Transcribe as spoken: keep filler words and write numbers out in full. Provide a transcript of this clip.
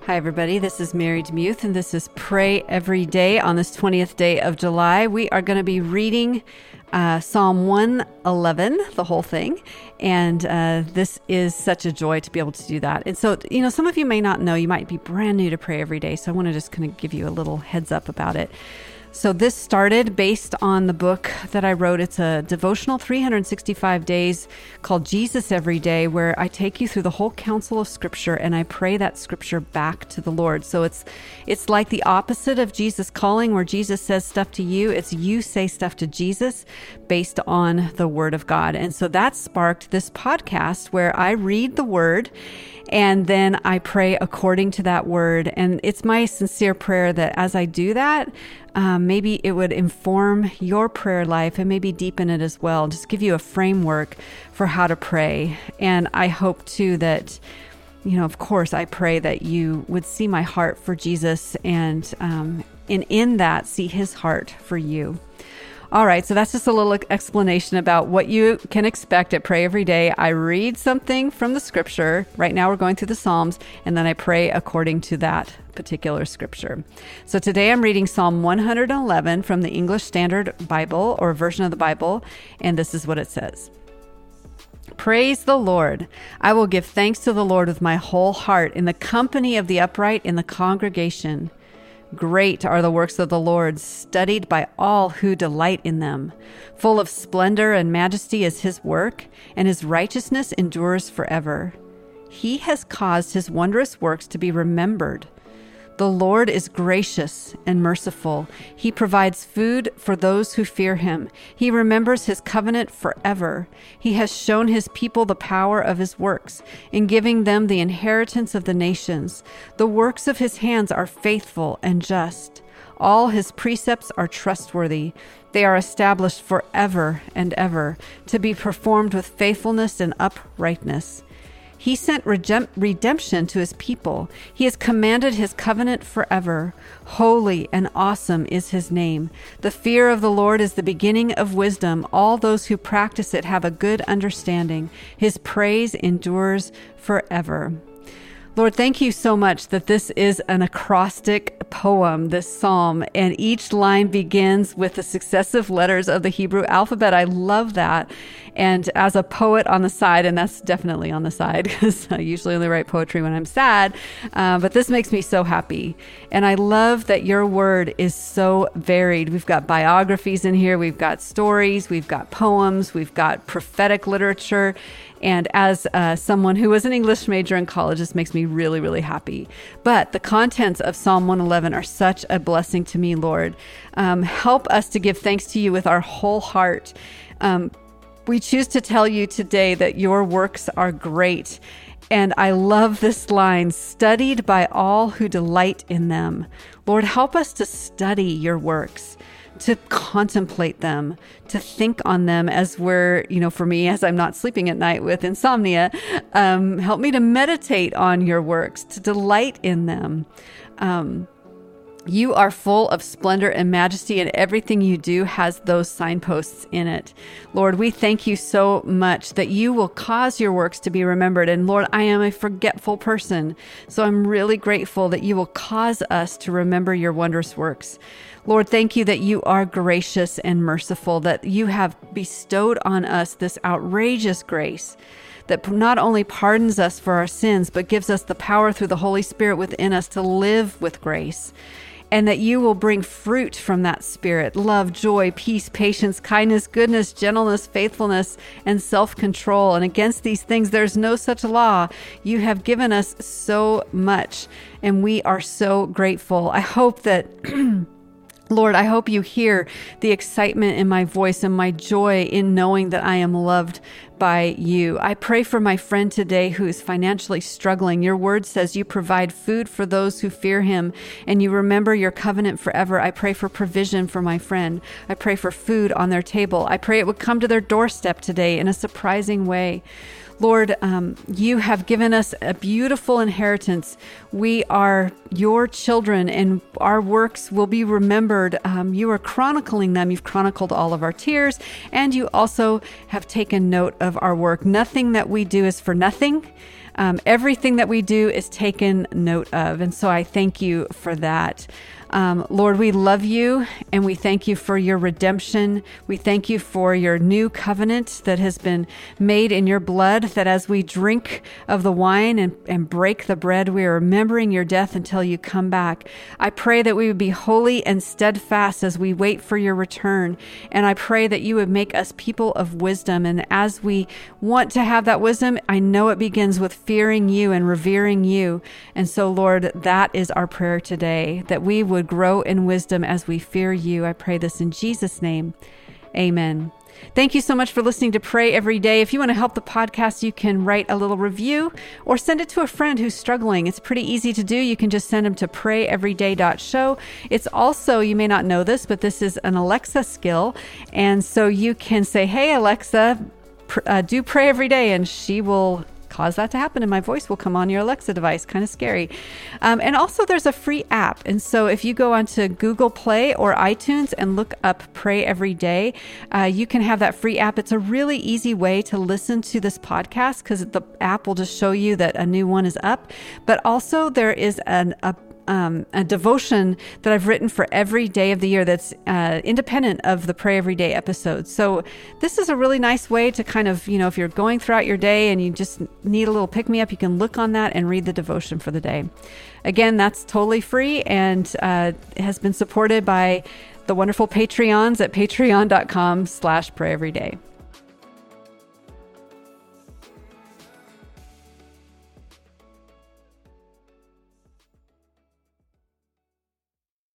Hi, everybody. This is Mary Demuth, and this is Pray Every Day on this twentieth day of July. We are going to be reading uh, Psalm one eleven, the whole thing, and uh, this is such a joy to be able to do that. And so, you know, some of you may not know, you might be brand new to Pray Every Day, so I want to just kind of give you a little heads up about it. So this started based on the book that I wrote. It's a devotional three hundred sixty-five days called Jesus Every Day, where I take you through the whole counsel of Scripture and I pray that Scripture back to the Lord. So it's it's like the opposite of Jesus Calling, where Jesus says stuff to you. It's you say stuff to Jesus based on the Word of God. And so that sparked this podcast where I read the Word and then I pray according to that word. And it's my sincere prayer that as I do that, um, maybe it would inform your prayer life and maybe deepen it as well. Just give you a framework for how to pray. And I hope too that, you know, of course, I pray that you would see my heart for Jesus and, um, and in that see his heart for you. All right, so that's just a little explanation about what you can expect at Pray Every Day. I read something from the scripture. Right now we're going through the Psalms, and then I pray according to that particular scripture. So today I'm reading Psalm one eleven from the English Standard Bible, or version of the Bible, and this is what it says. Praise the Lord. I will give thanks to the Lord with my whole heart in the company of the upright in the congregation. Great are the works of the Lord, studied by all who delight in them. Full of splendor and majesty is his work, and his righteousness endures forever. He has caused his wondrous works to be remembered. The Lord is gracious and merciful. He provides food for those who fear him. He remembers his covenant forever. He has shown his people the power of his works in giving them the inheritance of the nations. The works of his hands are faithful and just. All his precepts are trustworthy. They are established forever and ever, to be performed with faithfulness and uprightness. He sent redemp- redemption to his people. He has commanded his covenant forever. Holy and awesome is his name. The fear of the Lord is the beginning of wisdom. All those who practice it have a good understanding. His praise endures forever. Lord, thank you so much that this is an acrostic poem, this psalm, and each line begins with the successive letters of the Hebrew alphabet. I love that. And as a poet on the side, and that's definitely on the side because I usually only write poetry when I'm sad, uh, but this makes me so happy. And I love that your word is so varied. We've got biographies in here, we've got stories, we've got poems, we've got prophetic literature. And as uh, someone who was an English major in college, this makes me really, really happy. But the contents of Psalm one eleven are such a blessing to me, Lord. Um, help us to give thanks to you with our whole heart. Um, we choose to tell you today that your works are great. And I love this line, studied by all who delight in them. Lord, help us to study your works, to contemplate them, to think on them as we're, you know, for me, as I'm not sleeping at night with insomnia, um, help me to meditate on your works, to delight in them. Um, you are full of splendor and majesty, and everything you do has those signposts in it. Lord, we thank you so much that you will cause your works to be remembered. And Lord, I am a forgetful person, so I'm really grateful that you will cause us to remember your wondrous works. Lord, thank you that you are gracious and merciful, that you have bestowed on us this outrageous grace that not only pardons us for our sins, but gives us the power through the Holy Spirit within us to live with grace. And that you will bring fruit from that spirit: love, joy, peace, patience, kindness, goodness, gentleness, faithfulness, and self-control. And against these things, there's no such law. You have given us so much, and we are so grateful. I hope that Lord, I hope you hear the excitement in my voice and my joy in knowing that I am loved by you. I pray for my friend today who is financially struggling. Your word says you provide food for those who fear him, and you remember your covenant forever. I pray for provision for my friend. I pray for food on their table. I pray it would come to their doorstep today in a surprising way. Lord, um, you have given us a beautiful inheritance. We are your children, and our works will be remembered. Um, you are chronicling them. You've chronicled all of our tears, and you also have taken note of our work. Nothing that we do is for nothing. Um, everything that we do is taken note of. And so I thank you for that. Um, Lord, we love you and we thank you for your redemption. We thank you for your new covenant that has been made in your blood, that as we drink of the wine and, and break the bread, we are remembering your death until you come back. I pray that we would be holy and steadfast as we wait for your return. And I pray that you would make us people of wisdom. And as we want to have that wisdom, I know it begins with fearing you and revering you. And so, Lord, that is our prayer today, that we would grow in wisdom as we fear you. I pray this in Jesus' name. Amen. Thank you so much for listening to Pray Every Day. If you want to help the podcast, you can write a little review or send it to a friend who's struggling. It's pretty easy to do. You can just send them to pray every day dot show. It's also, you may not know this, but this is an Alexa skill. And so you can say, hey, Alexa, pr- uh, do Pray Every Day, and she will cause that to happen, and my voice will come on your Alexa device. Kind of scary. Um, and also there's a free app. And so if you go onto Google Play or iTunes and look up Pray Every Day, uh, you can have that free app. It's a really easy way to listen to this podcast because the app will just show you that a new one is up. But also there is an, a Um, a devotion that I've written for every day of the year that's uh, independent of the Pray Every Day episodes. So this is a really nice way to kind of, you know, if you're going throughout your day and you just need a little pick-me-up, you can look on that and read the devotion for the day. Again, that's totally free and uh, has been supported by the wonderful Patreons at patreon dot com slash pray every day.